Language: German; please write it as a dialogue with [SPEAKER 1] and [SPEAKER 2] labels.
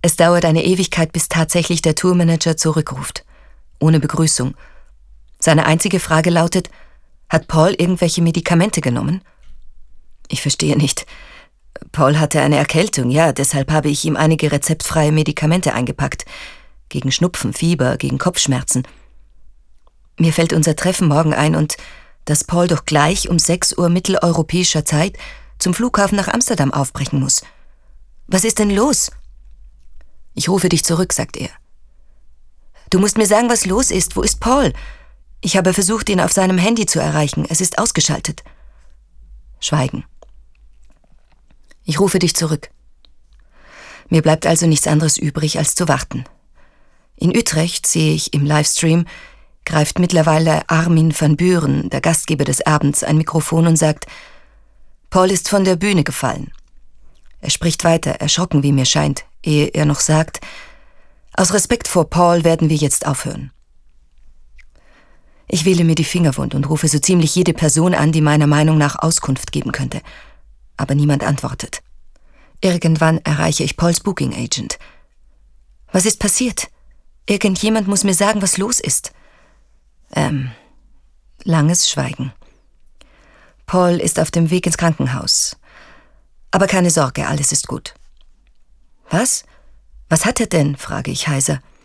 [SPEAKER 1] Es dauert eine Ewigkeit, bis tatsächlich der Tourmanager zurückruft. Ohne Begrüßung. Seine einzige Frage lautet: Hat Paul irgendwelche Medikamente genommen? Ich verstehe nicht. Paul hatte eine Erkältung, ja, deshalb habe ich ihm einige rezeptfreie Medikamente eingepackt. Gegen Schnupfen, Fieber, gegen Kopfschmerzen. Mir fällt unser Treffen morgen ein und dass Paul doch gleich um 6 Uhr mitteleuropäischer Zeit zum Flughafen nach Amsterdam aufbrechen muss. Was ist denn los? Ich rufe dich zurück, sagt er. Du musst mir sagen, was los ist. Wo ist Paul? Ich habe versucht, ihn auf seinem Handy zu erreichen. Es ist ausgeschaltet. Schweigen. Ich rufe dich zurück. Mir bleibt also nichts anderes übrig, als zu warten. In Utrecht sehe ich im Livestream, greift mittlerweile Armin van Buuren, der Gastgeber des Abends, ein Mikrofon und sagt: Paul ist von der Bühne gefallen. Er spricht weiter, erschrocken, wie mir scheint, ehe er noch sagt: Aus Respekt vor Paul werden wir jetzt aufhören. Ich wähle mir die Finger wund und rufe so ziemlich jede Person an, die meiner Meinung nach Auskunft geben könnte. Aber niemand antwortet. Irgendwann erreiche ich Pauls Booking Agent. Was ist passiert? Irgendjemand muss mir sagen, was los ist. Langes Schweigen. Paul ist auf dem Weg ins Krankenhaus. Aber keine Sorge, alles ist gut. Was? Was hat er denn? Frage ich heiser.